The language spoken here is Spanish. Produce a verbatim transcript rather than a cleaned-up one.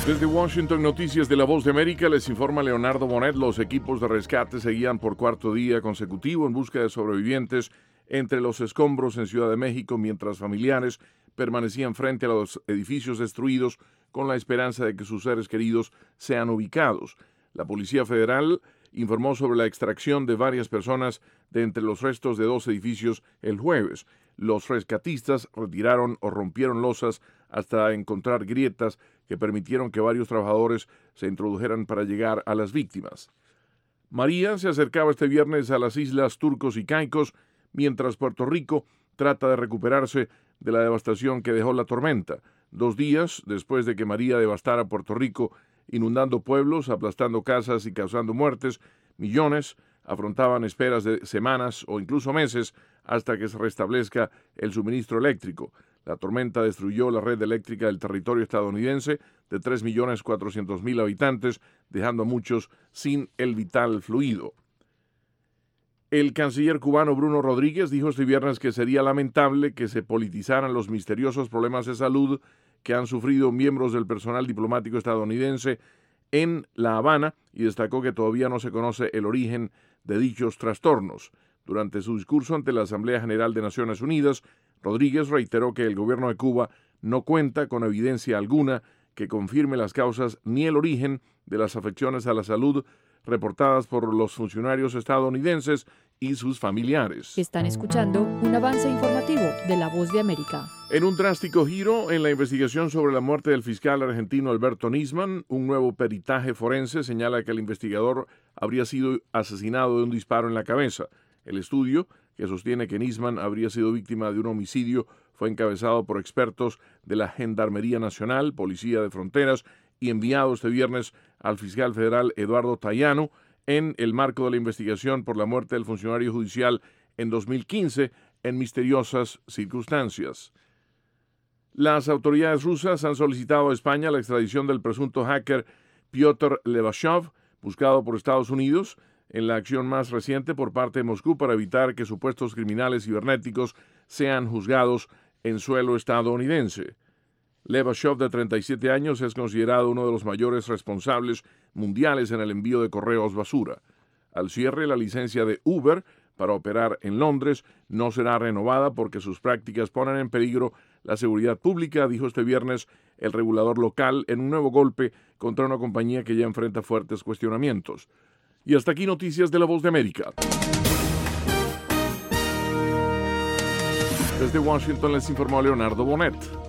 Desde Washington, Noticias de La Voz de América, les informa Leonardo Bonet. Los equipos de rescate seguían por cuarto día consecutivo en busca de sobrevivientes entre los escombros en Ciudad de México, mientras familiares permanecían frente a los edificios destruidos con la esperanza de que sus seres queridos sean ubicados. La Policía Federal informó sobre la extracción de varias personas de entre los restos de dos edificios el jueves. Los rescatistas retiraron o rompieron losas hasta encontrar grietas que permitieron que varios trabajadores se introdujeran para llegar a las víctimas. María se acercaba este viernes a las islas Turcos y Caicos, mientras Puerto Rico trata de recuperarse de la devastación que dejó la tormenta. Dos días después de que María devastara Puerto Rico, inundando pueblos, aplastando casas y causando muertes, millones afrontaban esperas de semanas o incluso meses hasta que se restablezca el suministro eléctrico. La tormenta destruyó la red eléctrica del territorio estadounidense de tres millones cuatrocientos mil habitantes, dejando a muchos sin el vital fluido. El canciller cubano Bruno Rodríguez dijo este viernes que sería lamentable que se politizaran los misteriosos problemas de salud que han sufrido miembros del personal diplomático estadounidense en La Habana y destacó que todavía no se conoce el origen de dichos trastornos. Durante su discurso ante la Asamblea General de Naciones Unidas, Rodríguez reiteró que el gobierno de Cuba no cuenta con evidencia alguna que confirme las causas ni el origen de las afecciones a la salud reportadas por los funcionarios estadounidenses y sus familiares. Están escuchando un avance informativo de La Voz de América. En un drástico giro en la investigación sobre la muerte del fiscal argentino Alberto Nisman, un nuevo peritaje forense señala que el investigador habría sido asesinado de un disparo en la cabeza. El estudio, que sostiene que Nisman habría sido víctima de un homicidio, fue encabezado por expertos de la Gendarmería Nacional, Policía de Fronteras y enviado este viernes al fiscal federal Eduardo Tayano en el marco de la investigación por la muerte del funcionario judicial en dos mil quince en misteriosas circunstancias. Las autoridades rusas han solicitado a España la extradición del presunto hacker Piotr Levashov, buscado por Estados Unidos, en la acción más reciente por parte de Moscú para evitar que supuestos criminales cibernéticos sean juzgados en suelo estadounidense. Levashov, de treinta y siete años, es considerado uno de los mayores responsables mundiales en el envío de correos basura. Al cierre, la licencia de Uber para operar en Londres no será renovada porque sus prácticas ponen en peligro la seguridad pública, dijo este viernes el regulador local en un nuevo golpe contra una compañía que ya enfrenta fuertes cuestionamientos. Y hasta aquí Noticias de La Voz de América. Desde Washington les informó Leonardo Bonet.